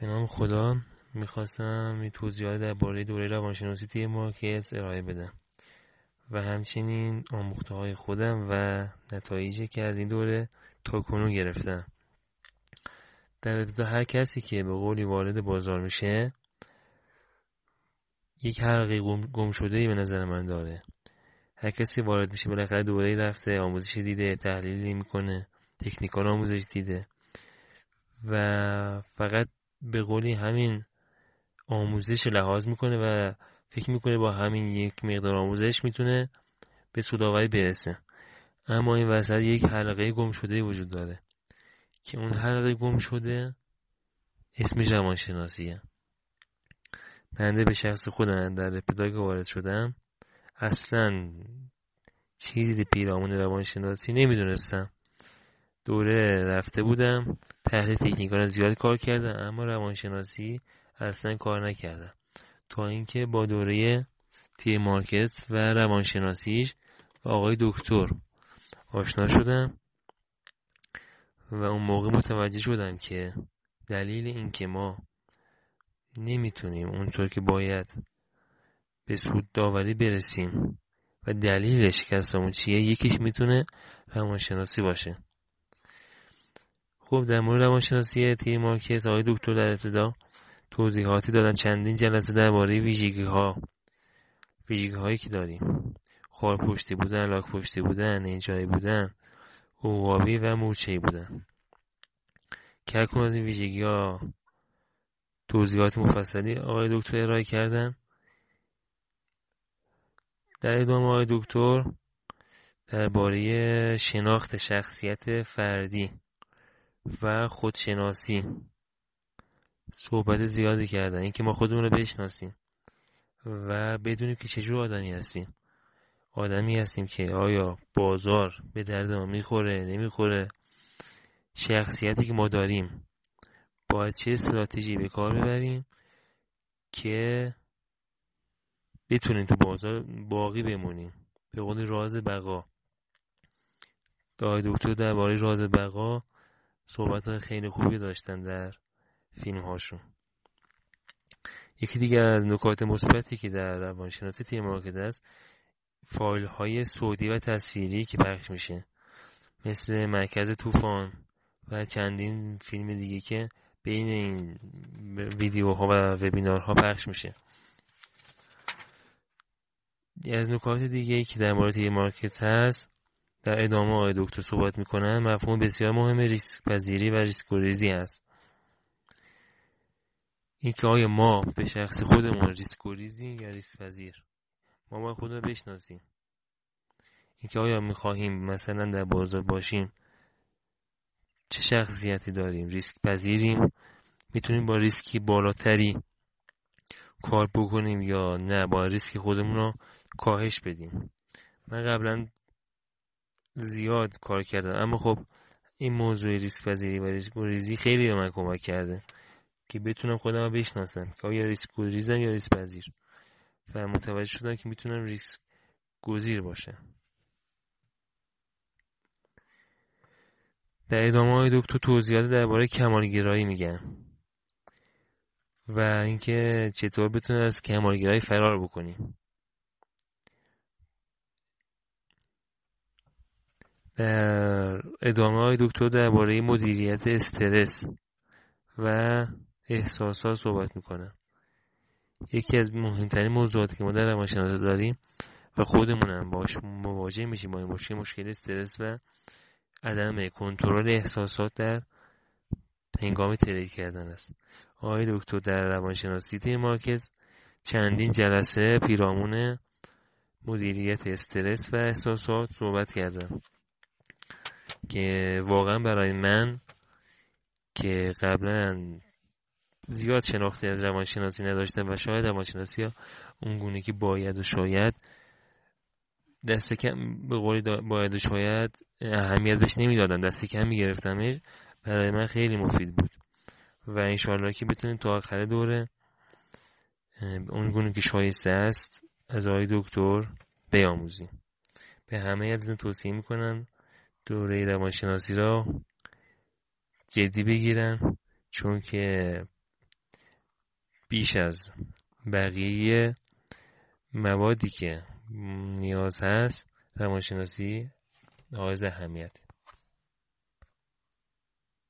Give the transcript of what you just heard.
به نام خدا. میخواستم این توضیحات درباره دوره روانشناسی توی مارکز ارائه بدم و همچنین آموخته های خودم و نتایجی که از این دوره تاکنون گرفتم. در ابتدا هر کسی که به قولی وارد بازار میشه یک حلقه گم شده‌ای به نظر من داره. هر کسی وارد میشه بالاخره دوره‌ای رفته، آموزشی دیده، تحلیلی میکنه، تکنیکال آموزش دیده و فقط به قولی همین آموزش لحاظ میکنه و فکر میکنه با همین یک مقدار آموزش میتونه به سودآوری برسه. اما این وسط یک حلقه گم شده وجود داره که اون حلقه گم شده اسمش روانشناسیه. بنده به شخص خودم در ابتدا که وارد شدم اصلا چیزی پیرامون روانشناسی نمیدونستم. دوره رفته بودم، تحت تکنیکال زیاد کار کردم اما روانشناسی اصلا کار نکردم تا اینکه با دوره تی مارکز و روانشناسیش و آقای دکتر آشنا شدم و اون موقع متوجه شدم که دلیل این که ما نمیتونیم اونطور که باید به سود داوری برسیم و دلیل شکستمون چیه، یکیش میتونه روانشناسی باشه. خب در مورد روانشناسی تی مارکز آقای دکتر در ابتدا توضیحاتی دادن. چندین جلسه درباره ویژگی هایی که داریم: خال پشتی بودن، لاک پشتی بودن، نینجایی بودن، عقابی و مورچه‌ای بودن. که هر کدوم از این ویژگی ها توضیحات مفصلی آقای دکتر ارائه کردن. در ادامه آقای دکتر درباره شناخت شخصیت فردی و خودشناسی صحبت زیادی کردن، اینکه ما خودمون رو بشناسیم و بدونیم که چجور آدمی هستیم که آیا بازار به درد ما میخوره نمیخوره، شخصیتی که ما داریم باید چه استراتژی به کار ببریم که بتونیم تو بازار باقی بمونیم. به قول راز بقا، آقای دکتر درباره راز بقا صحبت خیلی خوبی داشتن در فیلم هاشون. یکی دیگر از نکات مثبتی که در روانشناسی تی مارکز است فایل های صوتی و تصویری که پخش میشه، مثل مرکز طوفان و چندین فیلم دیگه که بین این ویدیوها و وبینارها پخش میشه. از نکات دیگه که در مورد تی مارکز هست در ادامه آقای دکتر صحبت میکنن، مفهوم بسیار مهم ریسک پذیری و ریسک گریزی هست. این که آیا ما به شخص خودمون ریسک گریزیم یا ریسک پذیر، ما باید خودمون رو بشناسیم. این که آیا میخواهیم مثلا در بازار باشیم چه شخصیتی داریم، ریسک پذیریم، میتونیم با ریسکی بالاتری کار بکنیم یا نه با ریسک خودمون رو کاهش بدیم. من قبلا زیاد کار کردم اما خب این موضوع ریسک پذیری و ریسک گریزی خیلی به من کمک کرده که بتونم خودم رو بشناسم که آیا ریسک گریزم یا ریسک پذیر، و متوجه شدم که میتونم ریسک گزیر باشه. در ادامه های دکتر توضیحات درباره کمالگرایی میگن و اینکه چطور بتونیم از کمالگرایی فرار بکنیم. در ادامه های دکتر درباره مدیریت استرس و احساسات صحبت میکنه. یکی از مهمترین موضوعاتی که ما در روانشناسی داریم و خودمونم باش مواجه میشیم با این مشکل استرس و عدم کنترل احساسات در هنگام ترید کردن است. آقای دکتر در روانشناسی تی مارکز چندین جلسه پیرامون مدیریت استرس و احساسات صحبت کردن که واقعا برای من که قبلا زیاد شناختی از روانشناسی نداشتم و شاید روانشناسی ها اونگونه که باید و شاید دست کم به قولی باید و شاید اهمیت بهش نمیدادم، دست کم میگرفتمش، برای من خیلی مفید بود و انشالله که بتونیم تا آخر دوره اونگونه که شایسته است از آقای دکتر بیاموزیم. به همه عزیزان توصیه میکنم دوره روانشناسی را جدی بگیرن، چون که بیش از بقیه موادی که نیاز هست روانشناسی حائز اهمیت.